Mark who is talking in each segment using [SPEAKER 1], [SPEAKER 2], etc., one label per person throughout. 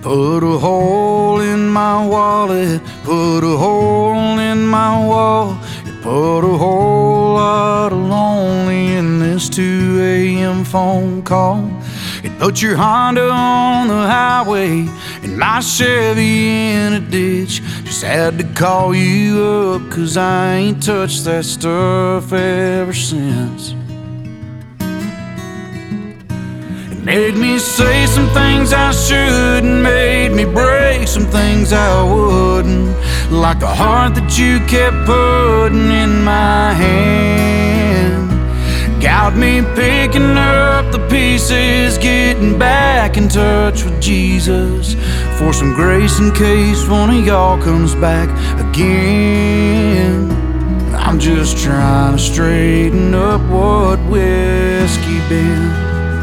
[SPEAKER 1] Put a hole in my wallet, put a hole in my wall. You put a whole lot of lonely in this 2 a.m. phone call. It put your Honda on the highway and my Chevy in a ditch. Just had to call you up 'cause I ain't touched that stuff ever since. Made me say some things I shouldn't, made me break some things I wouldn't, like the heart that you kept putting in my hand. Got me picking up the pieces, getting back in touch with Jesus, for some grace in case one of y'all comes back again. I'm just trying to straighten up what whiskey been.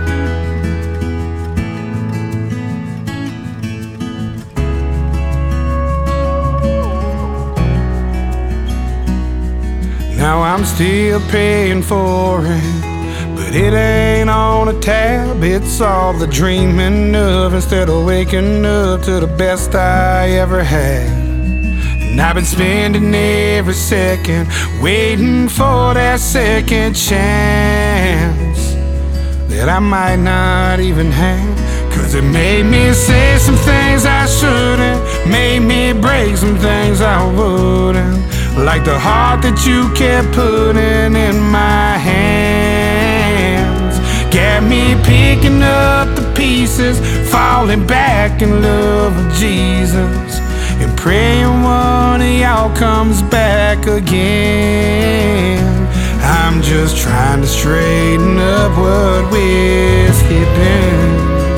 [SPEAKER 2] Now I'm still paying for it, but it ain't on a tab. It's all the dreaming of instead of waking up to the best I ever had. And I've been spending every second waiting for that second chance that I might not even have. 'Cause it made me say some things I shouldn't, made me break some things I wouldn't, like the heart that you kept putting in my hands. Got me picking up the pieces, falling back in love with Jesus, and praying one of y'all comes back again. I'm just trying to straighten up what whiskey been.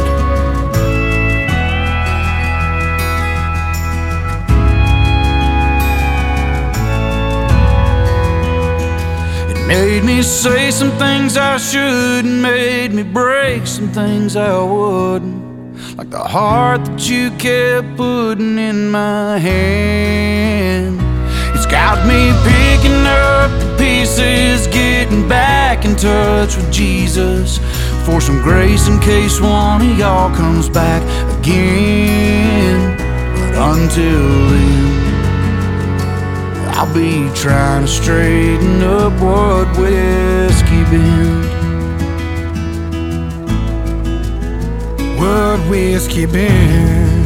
[SPEAKER 1] Made me say some things I shouldn't, made me break some things I wouldn't, like the heart that you kept putting in my hand. It's got me picking up the pieces, getting back in touch with Jesus, for some grace in case one of y'all comes back again. But until then, I'll be trying to straighten up what whiskey been.
[SPEAKER 2] What whiskey been?